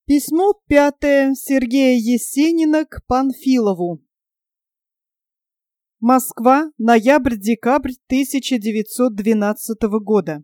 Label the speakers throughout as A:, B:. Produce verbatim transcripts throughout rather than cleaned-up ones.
A: Письмо пятое Сергея Есенина к Панфилову. Москва, ноябрь-декабрь тысяча девятьсот двенадцатого года.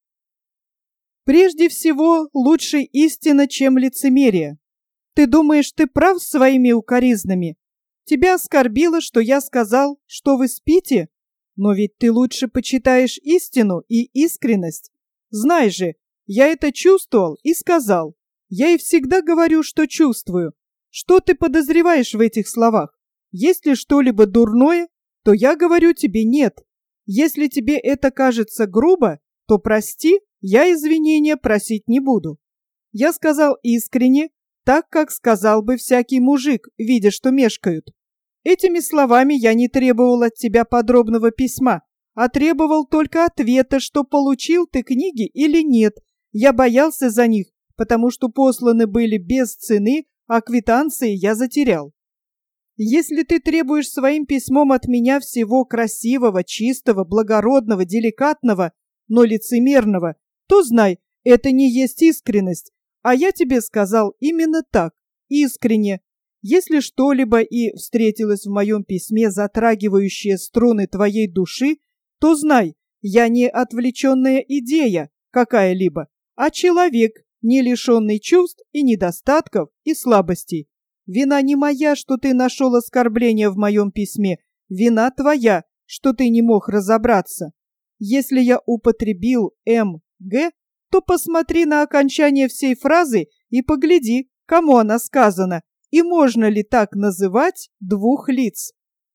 A: Прежде всего, лучше истина, чем лицемерие. Ты думаешь, ты прав своими укоризнами? Тебя оскорбило, что я сказал, что вы спите? Но ведь ты лучше почитаешь истину и искренность. Знай же, я это чувствовал и сказал. Я и всегда говорю, что чувствую. Что ты подозреваешь в этих словах? Есть ли что-либо дурное, то я говорю тебе нет. Если тебе это кажется грубо, то прости, я извинения просить не буду. Я сказал искренне, так, как сказал бы всякий мужик, видя, что мешкают. Этими словами я не требовал от тебя подробного письма, а требовал только ответа, что получил ты книги или нет. Я боялся за них, потому что посланы были без цены, а квитанции я затерял. Если ты требуешь своим письмом от меня всего красивого, чистого, благородного, деликатного, но лицемерного, то знай, это не есть искренность, а я тебе сказал именно так, искренне. Если что-либо и встретилось в моем письме, затрагивающее струны твоей души, то знай, я не отвлеченная идея какая-либо, а человек, не лишенный чувств и недостатков и слабостей. Вина не моя, что ты нашел оскорбление в моем письме, вина твоя, что ты не мог разобраться. Если я употребил эм гэ, то посмотри на окончание всей фразы и погляди, кому она сказана, и можно ли так называть двух лиц.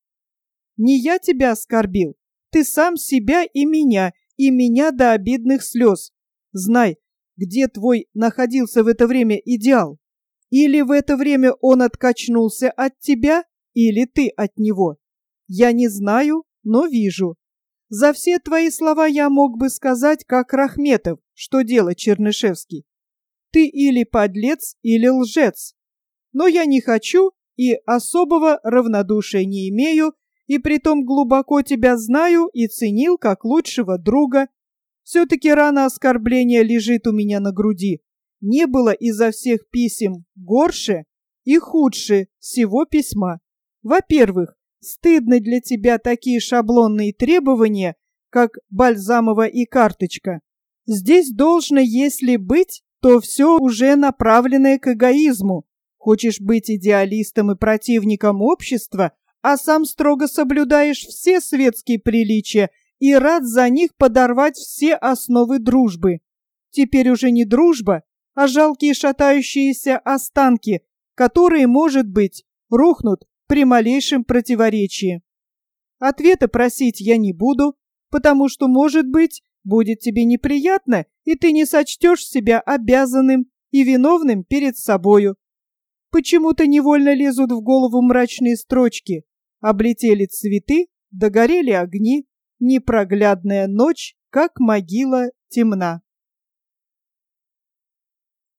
A: Не я тебя оскорбил, ты сам себя и меня, и меня до обидных слез. Знай, где твой находился в это время идеал? Или в это время он откачнулся от тебя, или ты от него? Я не знаю, но вижу. За все твои слова я мог бы сказать, как Рахметов, что делать Чернышевский. Ты или подлец, или лжец. Но я не хочу и особого равнодушия не имею, и притом глубоко тебя знаю и ценил как лучшего друга. Все-таки рана оскорбления лежит у меня на груди. Не было изо всех писем горше и худше всего письма. Во-первых, стыдны для тебя такие шаблонные требования, как Бальзамова и карточка. Здесь должно, если быть, то все уже направленное к эгоизму. Хочешь быть идеалистом и противником общества, а сам строго соблюдаешь все светские приличия и рад за них подорвать все основы дружбы. Теперь уже не дружба, а жалкие шатающиеся останки, которые, может быть, рухнут при малейшем противоречии. Ответа просить я не буду, потому что, может быть, будет тебе неприятно, и ты не сочтешь себя обязанным и виновным перед собою. Почему-то невольно лезут в голову мрачные строчки. Облетели цветы, догорели огни, непроглядная ночь, как могила, темна.